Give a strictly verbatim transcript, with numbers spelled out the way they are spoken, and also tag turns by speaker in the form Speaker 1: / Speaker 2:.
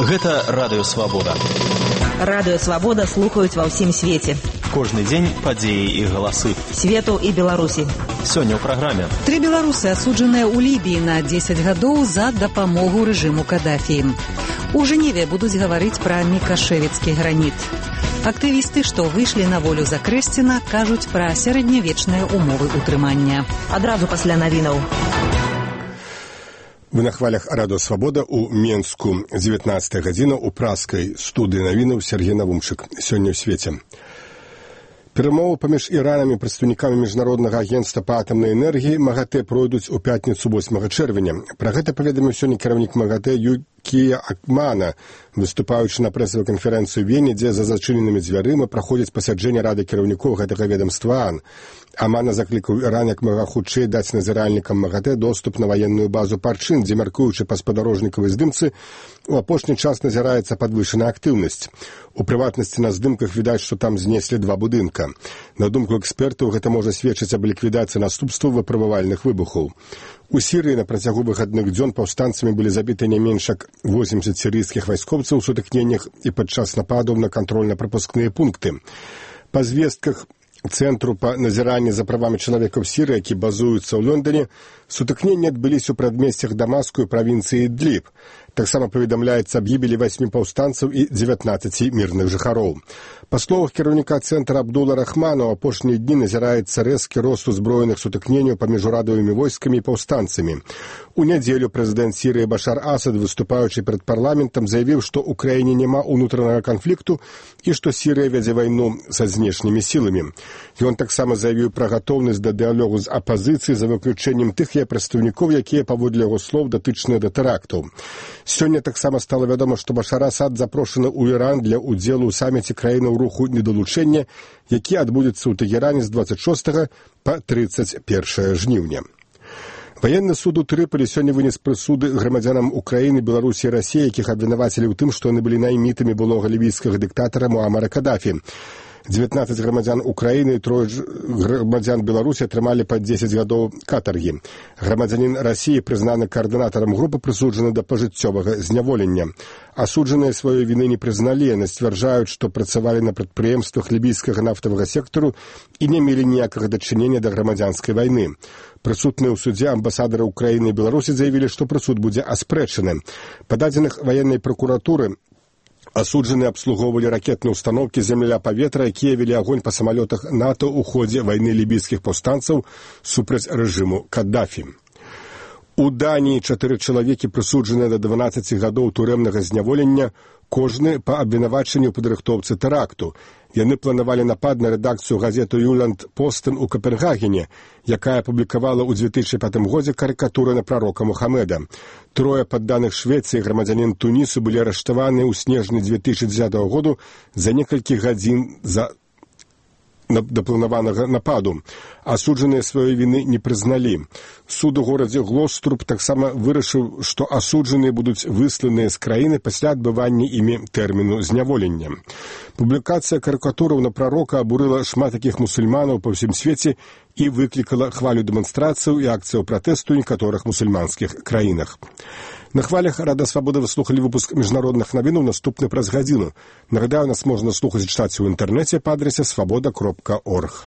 Speaker 1: Гэта Радыё Свабода.
Speaker 2: Радыё Свабода слухаюць ва ўсім свеце.
Speaker 1: Кожны дзень падзеі і галасы.
Speaker 2: Свету і Беларусі.
Speaker 1: Сёння ў праграме.
Speaker 3: Тры беларусы асуджаныя ў Лібіі на дзесяць гадоў за дапамогу рэжыму Кадафі. У Жэневе будуць гаварыць пра мікашэвіцкі граніт. Актывісты, што выйшлі на волю за Крэсціна, кажуць пра сярэднявечныя умовы ўтрымання.
Speaker 2: Адразу пасля навінаў.
Speaker 4: Вы на хвалях Радыё Свабода ў Менску. дзевятнаццатая гадзіна ў праскай студыі навінаў Сергей Навумчык. Сёння ў свеце. Перамовы паміж Іранам і прадстаўнікамі Міжнароднага агенцтва па атамнай энергіі МАГАТЭ пройдуць у пятніцу восьмага чэрвеня. Пра гэта паведаміў сёння кіраўнік МАГАТЭ Юкія Акмана, выступаючы на прэсавай канферэнцыі ў Вене, дзе за зачыненымі дзвярыма праходзіць пасяджэнне рады кіраўнікоў гэтага ведамства ААН. Амана заклікаў Іран як мага хутчэй даць назіральнікам МАГАТЭ доступ на ваенную базу Парчин, дзе, мяркуючы па спадарожнікавай здымцы, у апошні час назіраецца падвышаная актыўнасць. У прыватнасці на здымках відаць, што там знеслі два будынка. На думку экспертаў, гэта можа сведчыць аб ліквідацыі наступстваў выпрабавальных выбухаў. У Сірыі на працягу выхадных дзён паўстанцамі былі забіты не менш як восемьдесят сірыйскіх вайскоўцаў у сутыкненнях і падчас нападаў на кантрольна-прапускныя пункты. Па звестках Цэнтру па назіранні за правамі чалавека ў Сірыі, які базуюцца ў Лондоне, сутыкненні адбыліся ў прадмесцях Дамаску і правінцыі Ідліб. Таксама паведамляецца аб гібелі васьмі паўстанцаў і дзевятнаццаці мірных жыхароў. Па словах кіраўніка цэнтра Абдула Рахмана, у апошнія дні назіраецца рэзкі рост узброеных сутыкненняў паміж урадавымі войскамі і паўстанцамі. У нядзелю прэзідэнт Сірыі Башар Асад, выступаючы перад парламентам, заявіў, што ў краіне няма ўнутранага канфлікту і што Сірыя вядзе вайну са знешнімі сіламі. Ён таксама заявіў пра гатоўнасць да дыялогу з апазіцыяй за выключэннем тых яе прадстаўнікоў, якія, паводле яго слоў, датычныя да тэрактаў. Сёння таксама стала вядома, што Башар Асад запрошаны ў Іран для ўдзелу ў саміце краінаў руху недалучэння, які адбудзецца ў Тэгеране з дваццаць шостага па трыццаць першае жніўня. Ваенны суд у Трыполі сёння вынес прысуды грамадзянам Украіны, Беларусі і Расіі, якіх абвінавацілі ў тым, што яны былі наймітамі былога лівійскага дыктатара Муамара Кадафі. дзевятнаццаць грамадзян Украіны і трое грамадзян Беларусі атрымалі па дзесяць гадоў катаргі. Грамадзянін Расіі, прызнаны каардынатарам групы, прысуджаны да пажыццёвага зняволення. Асуджаныя сваёй віны не прызналі, яны сцвярджаюць, што працавалі на прадпрыемствах лібійскага нафтавага сектару і не мелі ніякага дачынення да грамадзянскай вайны. Прысутныя ў судзе амбасадары Украіны і Беларусі заявілі, што прысуд будзе аспрэчаны. Па дадзеных ваеннай пракуратуры, асуджаныя абслугоўвалі ракетныя ўстаноўкі земля-паветра, якія вялі агонь па самалётах НАТО ў ходзе вайны лібійскіх паўстанцаў супраць рэжыму Кадафі. У Даніі чатыры чалавекі прысуджаныя да дванаццаці гадоў турэмнага зняволення, кожны па абвінавачанню ў падрыхтоўцы тэракту. Яны планавалі напад на рэдакцыю газету «Юланд Постен» у Капенгагене, якая апублікавала ў две тысячы пятым годзе карыкатуры на прарока Мухаммеда. Трое падданых Швецыі, грамадзянін Тунісу, былі арыштаваны ў снежні две тысячы дзесятага году за некалькі гадзін за да планаванага нападу. Асуджаныя сваёй віны не прызналі. Суд у горадзе Глоструб таксама вырашыў, што асуджаныя будуць высланыя з краіны пасля адбывання імі тэрміну зняволення. Публікацыя карыкатураў на прарока абурыла шмат такіх мусульманаў па ўсім свеце і выклікала хвалю дэманстрацыяў і акцыяў пратэсту ў некаторых мусульманскіх краінах. На хвалях Радыё Свабода вы слухалі выпуск міжнародных навінаў, наступны праз гадзіну. Нагадаю, нас можна слухаць і чытаць у інтэрнэце па адрасе свабода кропка орг.